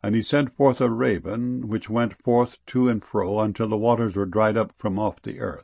And he sent forth a raven, which went forth to and fro until the waters were dried up from off the earth.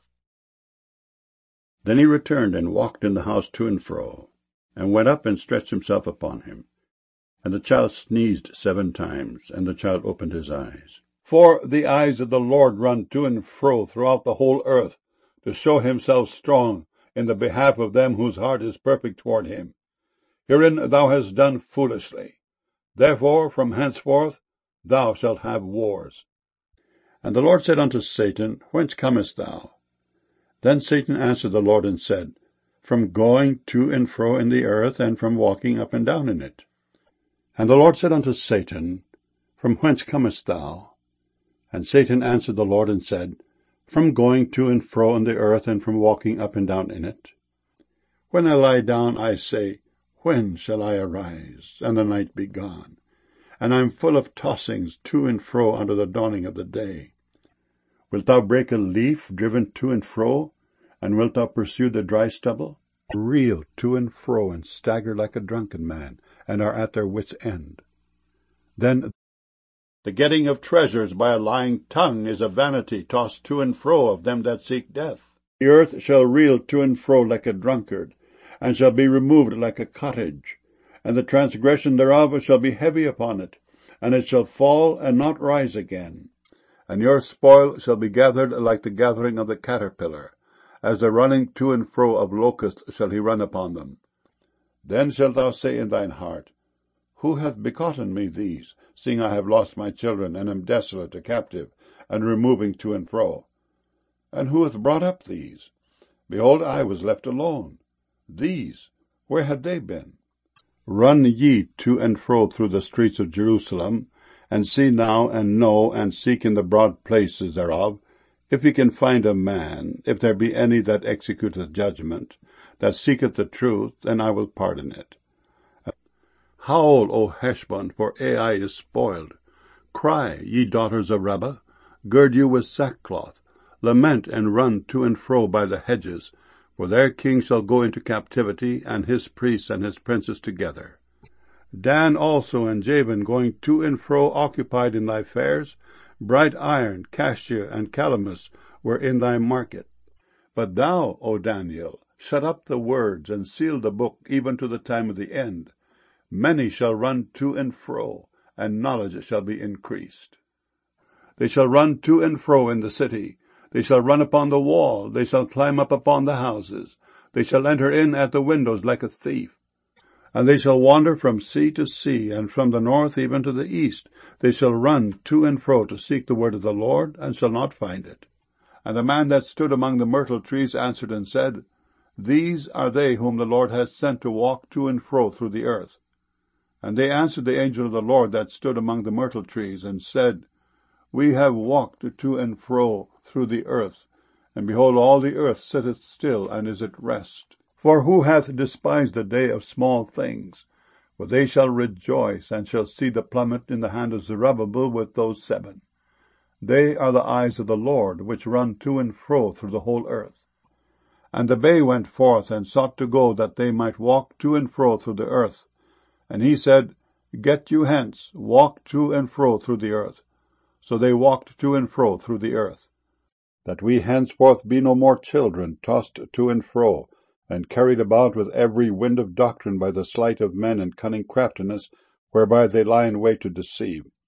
Then he returned and walked in the house to and fro, and went up and stretched himself upon him. And the child sneezed 7 times, and the child opened his eyes. For the eyes of the Lord run to and fro throughout the whole earth, to show himself strong in the behalf of them whose heart is perfect toward him. Herein thou hast done foolishly. Therefore from henceforth thou shalt have wars. And the Lord said unto Satan, Whence comest thou? Then Satan answered the Lord and said, From going to and fro in the earth, and from walking up and down in it. And the Lord said unto Satan, From whence comest thou? And Satan answered the Lord and said, From going to and fro in the earth, and from walking up and down in it. When I lie down, I say, When shall I arise, and the night be gone? And I am full of tossings to and fro under the dawning of the day. Wilt thou break a leaf driven to and fro, and wilt thou pursue the dry stubble? Reel to and fro, and stagger like a drunken man, and are at their wits' end. Then the getting of treasures by a lying tongue is a vanity tossed to and fro of them that seek death. The earth shall reel to and fro like a drunkard, and shall be removed like a cottage, and the transgression thereof shall be heavy upon it, and it shall fall and not rise again. And your spoil shall be gathered like the gathering of the caterpillar, as the running to and fro of locusts shall he run upon them. Then shalt thou say in thine heart, Who hath begotten me these, seeing I have lost my children, and am desolate, a captive, and removing to and fro? And who hath brought up these? Behold, I was left alone. These, where had they been? Run ye to and fro through the streets of Jerusalem, and see now, and know, and seek in the broad places thereof, if ye can find a man, if there be any that executeth judgment, that seeketh the truth, and I will pardon it. Howl, O Heshbon, for Ai is spoiled. Cry, ye daughters of Rabbah, gird you with sackcloth, lament and run to and fro by the hedges, for their king shall go into captivity, and his priests and his princes together. Dan also and Jabin going to and fro occupied in thy fairs, bright iron, cassia, and calamus were in thy market. But thou, O Daniel, shut up the words, and seal the book even to the time of the end. Many shall run to and fro, and knowledge shall be increased. They shall run to and fro in the city, they shall run upon the wall, they shall climb up upon the houses, they shall enter in at the windows like a thief. And they shall wander from sea to sea, and from the north even to the east. They shall run to and fro to seek the word of the Lord, and shall not find it. And the man that stood among the myrtle trees answered and said, These are they whom the Lord hath sent to walk to and fro through the earth. And they answered the angel of the Lord that stood among the myrtle trees, and said, We have walked to and fro through the earth, and behold, all the earth sitteth still, and is at rest. For who hath despised the day of small things? For they shall rejoice, and shall see the plummet in the hand of Zerubbabel with those 7. They are the eyes of the Lord, which run to and fro through the whole earth. And the bay went forth, and sought to go, that they might walk to and fro through the earth. And he said, Get you hence, walk to and fro through the earth. So they walked to and fro through the earth. That we henceforth be no more children, tossed to and fro, and carried about with every wind of doctrine by the sleight of men and cunning craftiness, whereby they lie in wait to deceive.